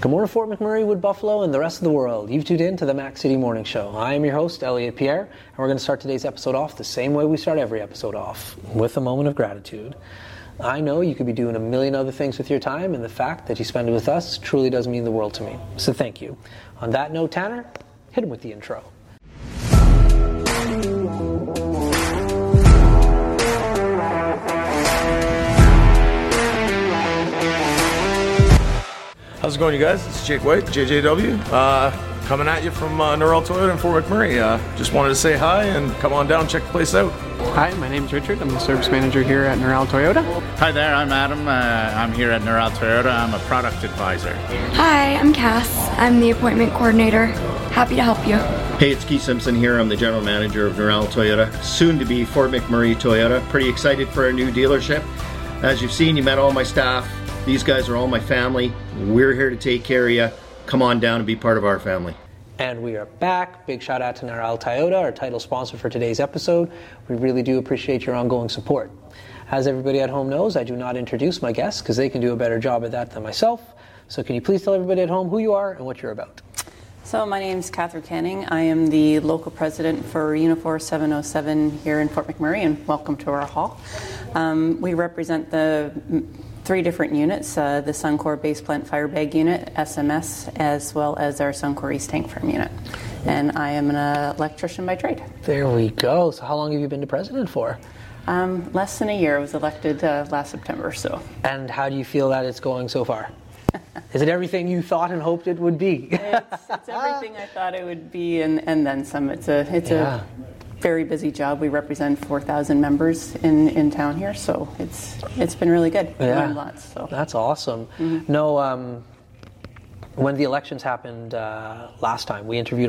Good morning, Fort McMurray, Wood Buffalo, and the rest of the world. You've tuned in to the Mac City Morning Show. I am your host, Elliot Pierre, and we're going to start today's episode off the same way we start every episode off, with a moment of gratitude. I know you could be doing a million other things with your time, and the fact that you spend it with us truly does mean the world to me. So thank you. On that note, Tanner, hit him with the intro. How's it going, you guys? It's Jake White, JJW, coming at you from Norrell Toyota in Fort McMurray. Just wanted to say hi and come on down, check the place out. Hi, my name's Richard. I'm the service manager here at Norrell Toyota. Hi there, I'm Adam. I'm here at Norrell Toyota. I'm a product advisor. Hi, I'm Cass. I'm the appointment coordinator. Happy to help you. Hey, it's Keith Simpson here. I'm the general manager of Norrell Toyota, soon to be Fort McMurray Toyota. Pretty excited for our new dealership. As you've seen, you met all my staff. These guys are all my family. We're here to take care of you. Come on down and be part of our family. And we are back. Big shout out to Norrell Toyota, our title sponsor for today's episode. We really do appreciate your ongoing support. As everybody at home knows, I do not introduce my guests because they can do a better job at that than myself. So can you please tell everybody at home who you are and what you're about? So my name is Catherine Canning. I am the local president for Unifor 707 here in Fort McMurray, and welcome to our hall. We represent the three different units, the Suncor Base Plant Firebag Unit, SMS, as well as our Suncor East Tank Farm Unit. And I am an electrician by trade. There we go. So how long have you been the president for? Less than a year. I was elected last September. So. And how do you feel that it's going so far? Is it everything you thought and hoped it would be? It's everything I thought it would be, and then some. It's a very busy job. We represent 4,000 members in town here, so it's been really good. Yeah. Learned lots. So. That's awesome. Mm-hmm. No, when the elections happened last time, we interviewed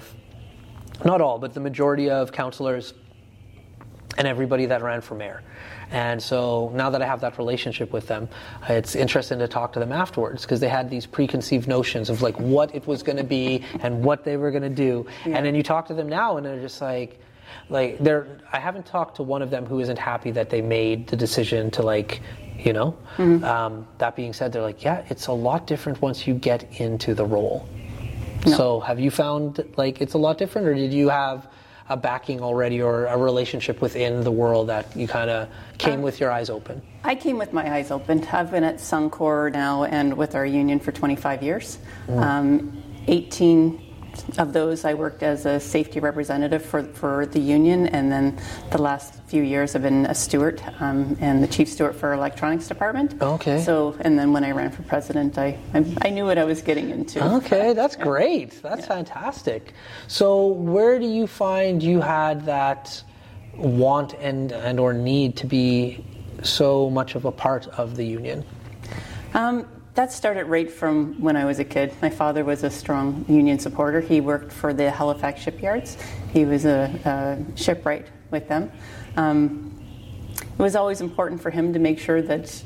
not all, but the majority of councillors and everybody that ran for mayor. And so now that I have that relationship with them, it's interesting to talk to them afterwards because they had these preconceived notions of like what it was going to be and what they were going to do. Yeah. And then you talk to them now and they're just like I haven't talked to one of them who isn't happy that they made the decision to Mm-hmm. That being said, they're like, yeah, it's a lot different once you get into the role. No. So have you found it's a lot different, or did you have a backing already or a relationship within the world that you kind of came with your eyes open? I came with my eyes open. I've been at Suncor now and with our union for 25 years. 18 of those I worked as a safety representative for the union, and then the last few years I've been a steward and the chief steward for our electronics department. Okay. So, and then when I ran for president, I knew what I was getting into. Okay, that's great. That's fantastic. So where do you find you had that want and or need to be so much of a part of the union? That started right from when I was a kid. My father was a strong union supporter. He worked for the Halifax shipyards. He was a shipwright with them. It was always important for him to make sure that,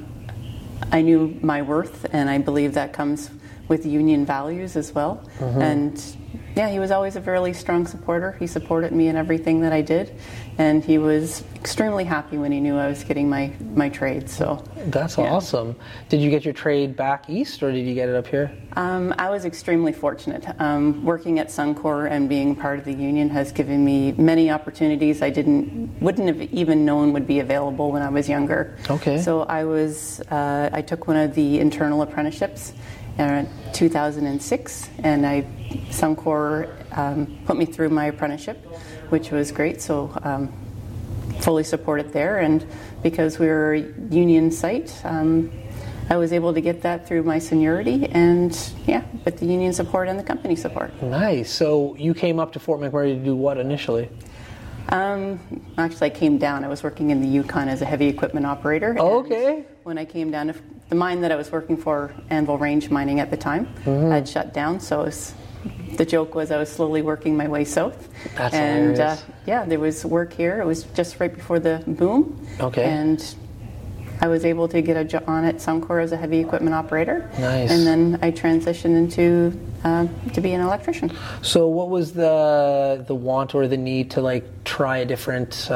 I knew my worth, and I believe that comes with union values as well. Mm-hmm. And yeah, he was always a really strong supporter. He supported me in everything that I did, and he was extremely happy when he knew I was getting my trade. So that's awesome. Did you get your trade back east, or did you get it up here? I was extremely fortunate. Working at Suncor and being part of the union has given me many opportunities I wouldn't have even known would be available when I was younger. Okay. So I took one of the internal apprenticeships in 2006, and Suncor put me through my apprenticeship, which was great. So fully supported there, and because we were a union site, I was able to get that through my seniority and with the union support and the company support. Nice. So you came up to Fort McMurray to do what initially? Actually, I came down. I was working in the Yukon as a heavy equipment operator. Okay. When I came down, the mine that I was working for, Anvil Range Mining at the time, had shut down. So the joke was I was slowly working my way south. That's hilarious. There was work here. It was just right before the boom. Okay. And I was able to get a job on at Suncor as a heavy equipment operator. Nice. And then I transitioned into to be an electrician. So what was the want or the need to try a different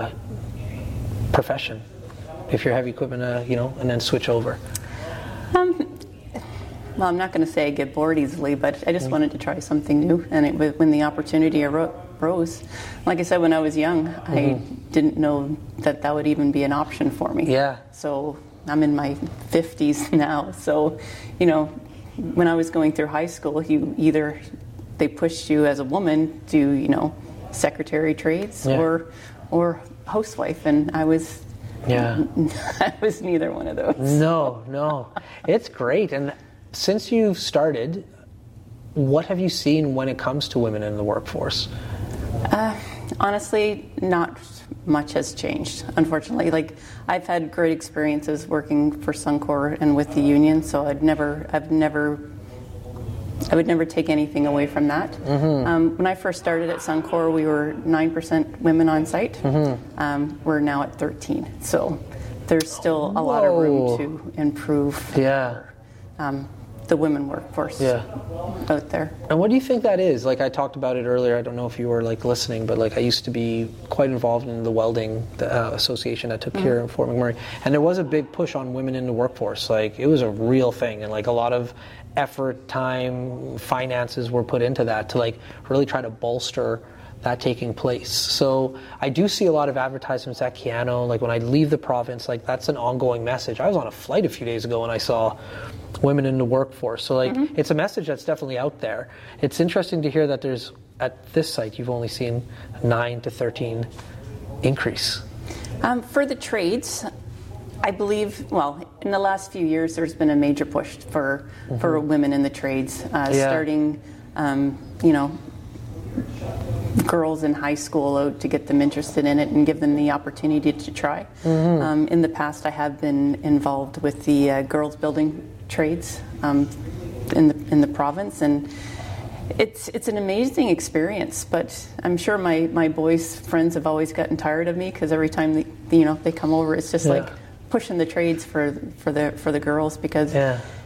profession? If you're heavy equipment, and then switch over. well, I'm not going to say I get bored easily, but I just wanted to try something new. And when the opportunity arose, like I said, when I was young, I didn't know that would even be an option for me. Yeah. So I'm in my 50s now. So, when I was going through high school, they pushed you as a woman to, secretary trades or housewife, and I was I was neither one of those. No. It's great. And since you've started, what have you seen when it comes to women in the workforce? Honestly, not much has changed, unfortunately. Like, I've had great experiences working for Suncor and with the union, so I would never take anything away from that. Mm-hmm. When I first started at Suncor, we were 9% women on site. Mm-hmm. We're now at 13. So there's still a lot of room to improve the women workforce out there. And what do you think that is? Like, I talked about it earlier. I don't know if you were listening, but I used to be quite involved in the welding association that took here in Fort McMurray, and there was a big push on women in the workforce. It was a real thing, and a lot of effort, time, finances were put into that to really try to bolster that taking place. So I do see a lot of advertisements at Keyano. When I leave the province, that's an ongoing message. I was on a flight a few days ago and I saw women in the workforce. So it's a message that's definitely out there. It's interesting to hear that there's, at this site, you've only seen 9 to 13 increase. For the trades, I believe, in the last few years, there's been a major push for women in the trades, starting, girls in high school out to get them interested in it and give them the opportunity to try. Mm-hmm. In the past, I have been involved with the girls building trades in the province, and it's an amazing experience. But I'm sure my boys' friends have always gotten tired of me because every time they come over, it's just pushing the trades for the girls, because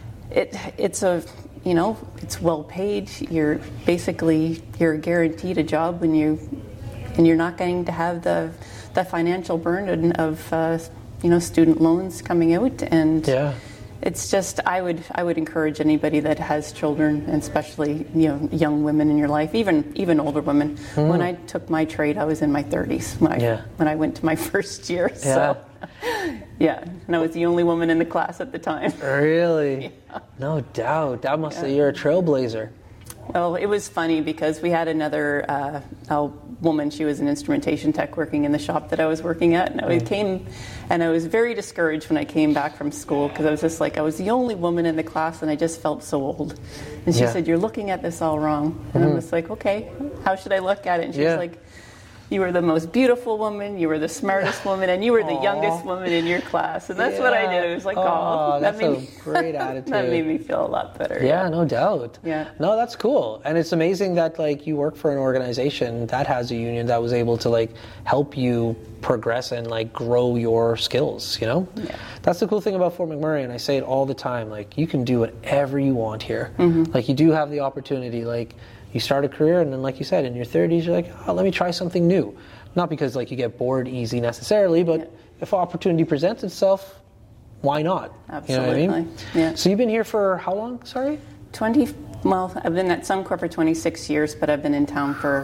it's well paid. You're guaranteed a job and you're not going to have the financial burden of student loans coming out, and it's just I would encourage anybody that has children, and especially young women in your life, even older women. When I took my trade, I was in my 30s when I went to my first year. So and I was the only woman in the class at the time. Really? Yeah. No doubt. That must say you're a trailblazer. Well, it was funny because we had another woman. She was an instrumentation tech working in the shop that I was working at, and I was very discouraged when I came back from school, because I was just I was the only woman in the class, and I just felt so old. And she said, "You're looking at this all wrong." And I was like, "Okay, how should I look at it?" And she was like, "You were the most beautiful woman, you were the smartest woman, and you were the youngest woman in your class." And that's what I did. It was that's a great attitude. That made me feel a lot better. Yeah, no doubt. Yeah. No, that's cool. And it's amazing that you work for an organization that has a union that was able to help you progress and grow your skills, Yeah. That's the cool thing about Fort McMurray, and I say it all the time, you can do whatever you want here. Mm-hmm. You do have the opportunity, you start a career, and then, like you said, in your 30s, you're let me try something new. Not because, you get bored easy necessarily, but if opportunity presents itself, why not? Absolutely. You know what I mean? Yeah. So you've been here for how long, sorry? I've been at Suncor for 26 years, but I've been in town for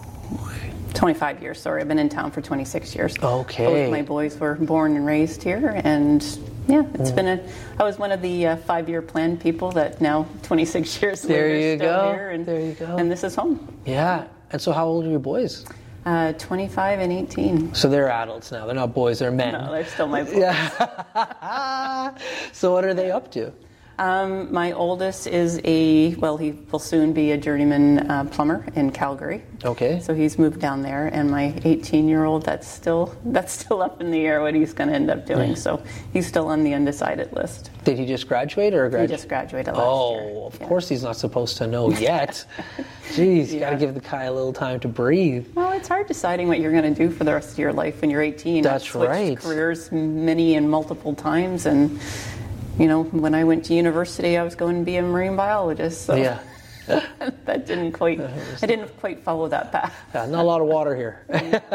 25 years, sorry. I've been in town for 26 years. Okay. Both my boys were born and raised here, and it's been I was one of the 5-year plan people that now 26 years later still here, and there you go. And this is home. Yeah. And so how old are your boys? 25 and 18. So they're adults now. They're not boys, they're men. No, they're still my boys. Yeah. So what are they up to? My oldest is he will soon be a journeyman plumber in Calgary. Okay. So he's moved down there, and my 18-year-old, that's still up in the air what he's going to end up doing. So he's still on the undecided list. Did he just graduate or He just graduated last year. Oh, of course he's not supposed to know yet. Jeez, you got to give the guy a little time to breathe. Well, it's hard deciding what you're going to do for the rest of your life when you're 18. That's I've switched careers many and multiple times, and when I went to university, I was going to be a marine biologist. So that didn't quite. I didn't quite follow that path. Yeah, not a lot of water here.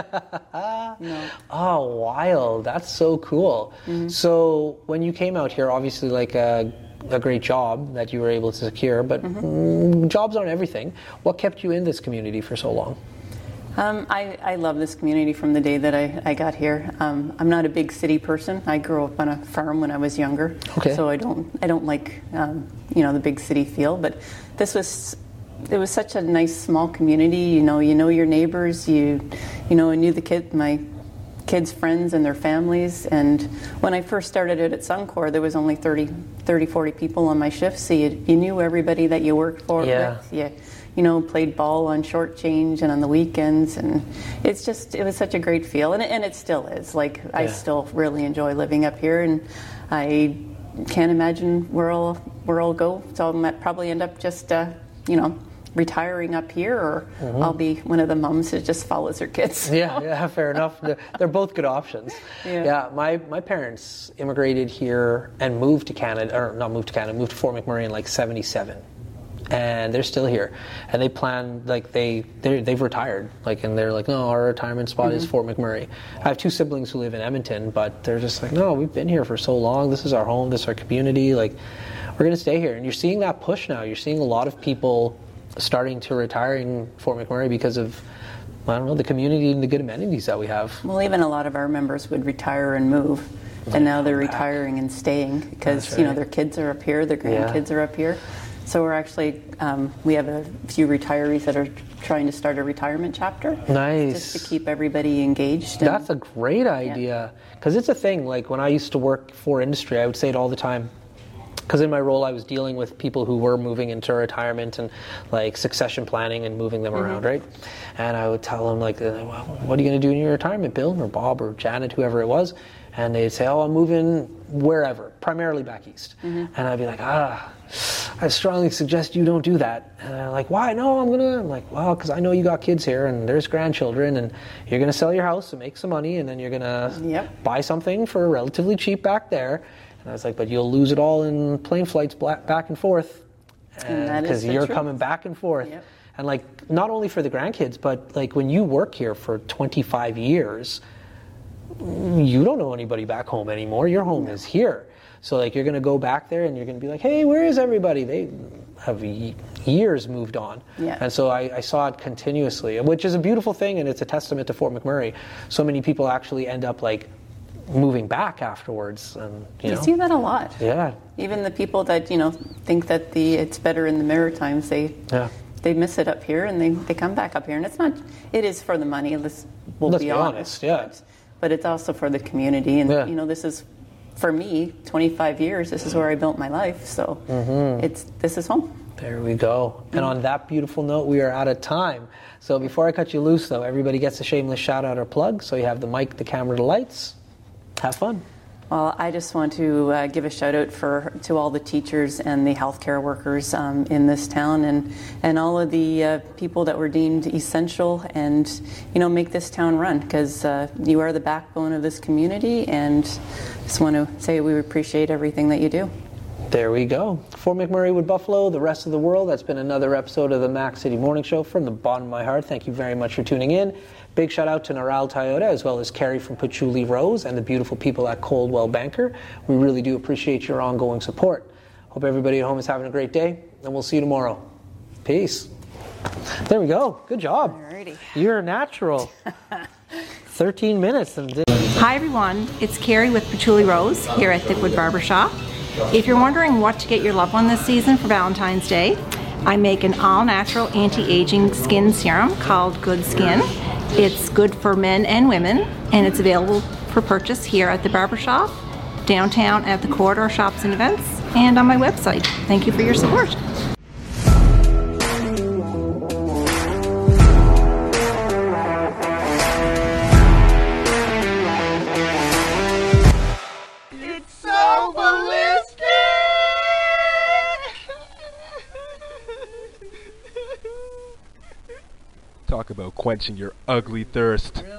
No. Oh, wild! That's so cool. Mm-hmm. So when you came out here, obviously, a great job that you were able to secure, but jobs aren't everything. What kept you in this community for so long? I love this community from the day that I got here. I'm not a big city person. I grew up on a farm when I was younger, so I don't like the big city feel. But it was such a nice small community. You know your neighbors. I knew my kids' friends and their families. And when I first started out at Suncor, there was only 30, 40 people on my shift, so you knew everybody that you worked for with. Played ball on short change and on the weekends, and it was such a great feel, and it still is. I still really enjoy living up here, and I can't imagine where I'll go. So I might probably end up just retiring up here, or I'll be one of the moms that just follows her kids. Yeah, fair enough. They're both good options. My parents immigrated here and moved to Fort McMurray in 77. And they're still here, and they plan they've retired, and they're like, no, our retirement spot is Fort McMurray. I have two siblings who live in Edmonton, but they're just like, no, we've been here for so long. This is our home. This is our community. We're going to stay here. And you're seeing that push now. You're seeing a lot of people starting to retire in Fort McMurray because of, the community and the good amenities that we have. Well, even a lot of our members would retire and move, and now they're retiring and staying because their kids are up here, their grandkids are up here. So we're actually, we have a few retirees that are trying to start a retirement chapter. Nice. Just to keep everybody engaged. That's a great idea. Because it's a thing, when I used to work for industry, I would say it all the time. Because in my role, I was dealing with people who were moving into retirement and succession planning and moving them around, right? And I would tell them well, what are you going to do in your retirement, Bill, or Bob, or Janet, whoever it was? And they'd say, I'm moving wherever, primarily back east. And I'd be like, I strongly suggest you don't do that. And they're like, why? No, I'm like, well, because I know you got kids here and there's grandchildren, and you're going to sell your house and make some money, and then you're going to buy something for relatively cheap back there. And I was like, but you'll lose it all in plane flights back and forth, because you're coming back and forth. And not only for the grandkids, but when you work here for 25 years, you don't know anybody back home anymore. Your home is here. So you're going to go back there and you're going to be like, hey, where is everybody? They have years moved on. And so I saw it continuously, which is a beautiful thing, and it's a testament to Fort McMurray. So many people actually end up moving back afterwards. And you see that a lot. Yeah. Even the people that think that it's better in the Maritimes, they miss it up here, and they come back up here. And it is for the money. Let's be honest. But it's also for the community, and this is, for me, 25 years, this is where I built my life, so this is home. There we go. And on that beautiful note, we are out of time. So before I cut you loose, though, everybody gets a shameless shout-out or plug, so you have the mic, the camera, the lights. Have fun. Well, I just want to give a shout out to all the teachers and the healthcare workers in this town, and all of the people that were deemed essential, and make this town run, because you are the backbone of this community, and just want to say we appreciate everything that you do. There we go. For McMurray Wood Buffalo, the rest of the world, that's been another episode of the Mac City Morning Show. From the bottom of my heart, thank you very much for tuning in. Big shout out to Neural Toyota, as well as Carrie from Patchouli Rose and the beautiful people at Coldwell Banker. We really do appreciate your ongoing support. Hope everybody at home is having a great day, and we'll see you tomorrow. Peace. There we go. Good job. Alrighty. You're a natural. 13 minutes. Hi everyone, it's Carrie with Patchouli Rose here at Thickwood Barbershop. If you're wondering what to get your loved one this season for Valentine's Day, I make an all-natural anti-aging skin serum called Good Skin. It's good for men and women, and it's available for purchase here at the barbershop, downtown at the Corridor Shops and Events, and on my website. Thank you for your support. It's so ballistic! Talk about quenching your ugly thirst.